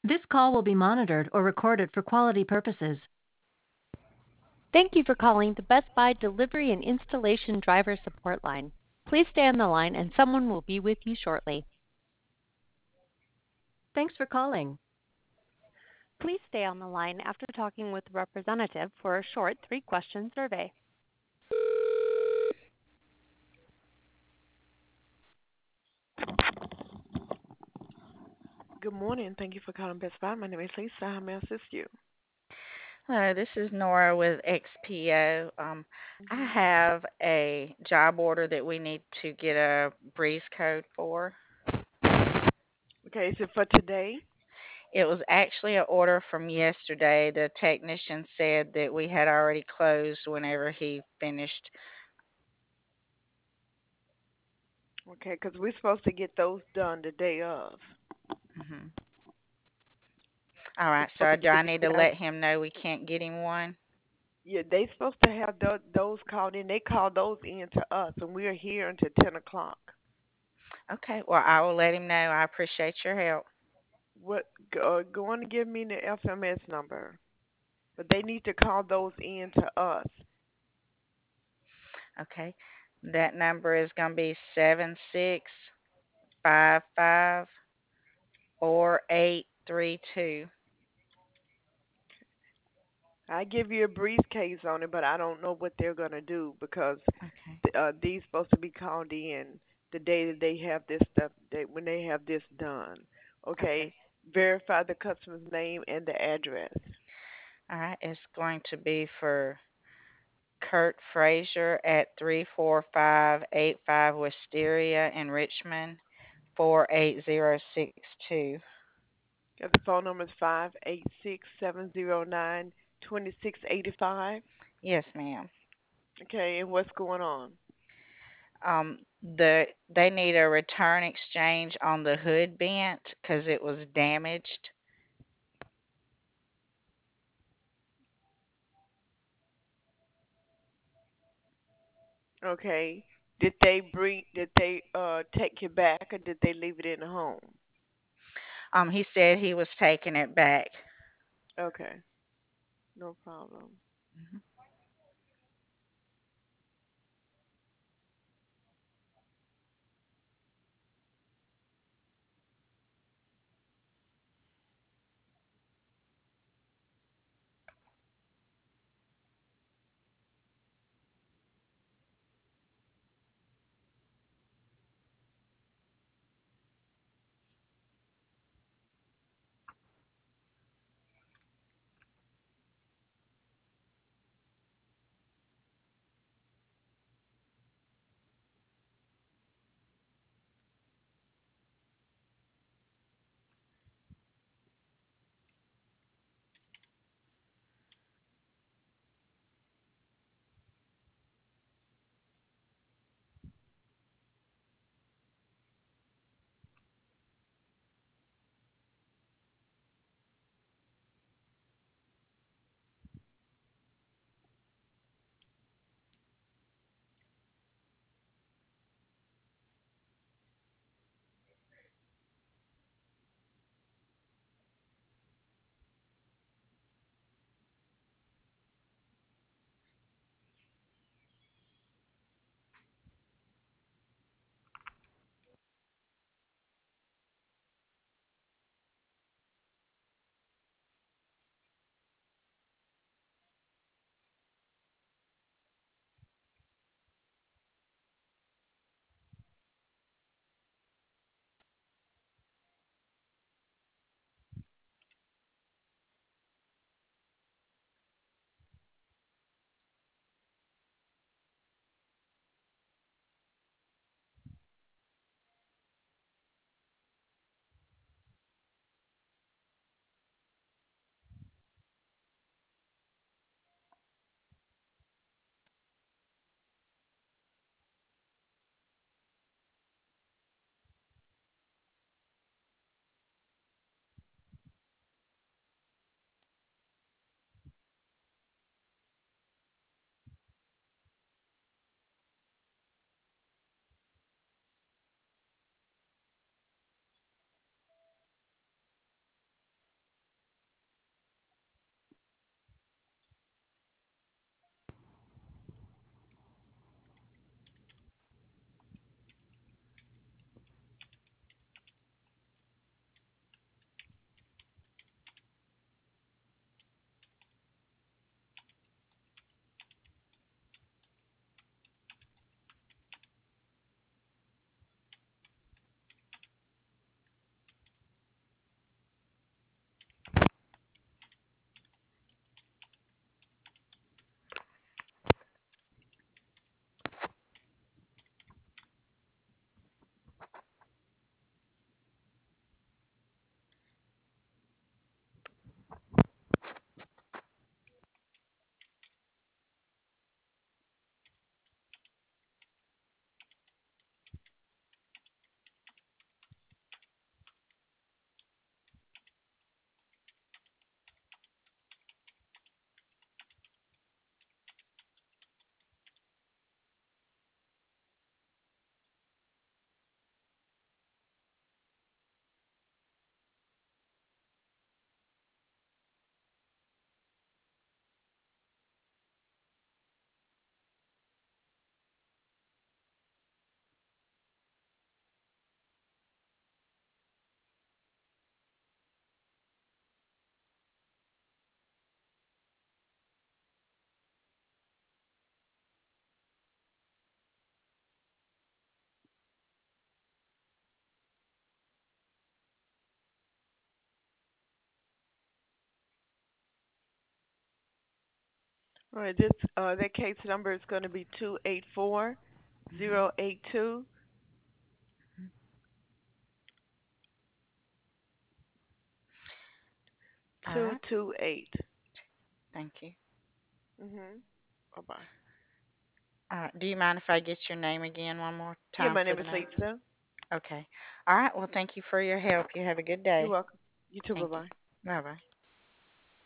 This call will be monitored or recorded for quality purposes. Thank you for calling the Best Buy Delivery and Installation Driver Support Line. Please stay on the line and someone will be with you shortly. Thanks for calling. Please stay on the line after talking with the representative for a short 3-question survey. Good morning. Thank you for calling Best Buy. My name is Lisa. How may I assist you? Hello, this is Nora with XPO. I hmm have a job order that we need to get a breeze code for. Okay, is it for today? It was actually an order from yesterday. The technician said that we had already closed whenever he finished. Okay, because we're supposed to get those done the day of. hmm All We're right, supposed so to do get I these need to guys. let him know we can't get him one? Yeah, they supposed to have those called in. They called those in to us, and we're here until 10 o'clock. Okay, well, I will let him know. I appreciate your help. What? Go on and give me the FMS number, but they need to call those in to us. Okay, that number is going to be 76554832. I give you a briefcase on it, but I don't know what they're gonna do because Okay, these supposed to be called in the day that they have this stuff. When they have this done, okay. okay. Verify the customer's name and the address. All right, it's going to be for Kurt Frazier at 34585 Wisteria in Richmond, 48062. Got the phone number is 586-709-2685. Yes, ma'am. Okay, and what's going on? They need a return exchange on the hood bent because it was damaged. Okay, Did they take it back or did they leave it in the home? He said he was taking it back. Okay, no problem. Mhm. All right, this that case number is going to be 284-082-228. All right. Thank you. Mhm. Bye bye. All right. Do you mind if I get your name again one more Yeah, time my for name the is notes? Lisa. Okay. All right. Well, thank you for your help. You have a good You're day. welcome. You too. Bye Thank you. bye. Bye bye.